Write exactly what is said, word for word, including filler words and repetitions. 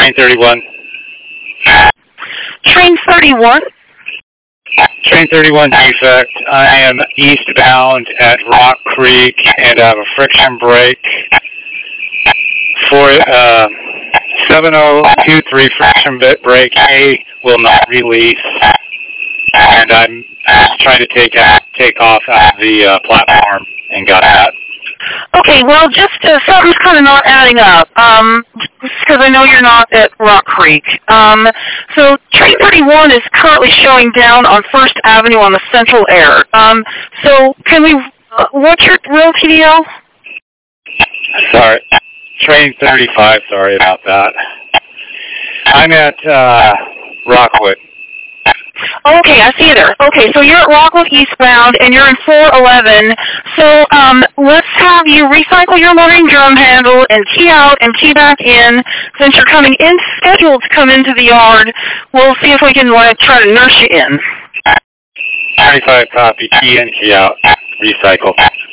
Train thirty-one. Train thirty-one? Train thirty-one defect. I am eastbound at Rock Creek and I have a friction brake for uh, seven oh two three friction bit brake A will not release, and I'm, I'm trying to take out, take off out of the uh, platform and got that. Okay, well, just uh, something's kind of not adding up, um, because I know you're not at Rock Creek. Um, so Train thirty-one is currently showing down on First Avenue on the Central Air. Um, so can we, uh, what's your real T D L? Sorry, Train thirty-five, sorry about that. I'm at uh, Rockwood. Okay, I see you there. Okay, so you're at Rockwood eastbound, and you're in four eleven. So um, let's have you recycle your loading drum handle and key out and key back in. Since you're coming in, scheduled to come into the yard, we'll see if we can uh, try to nurse you in. thirty-five copy, key in, key out, recycle.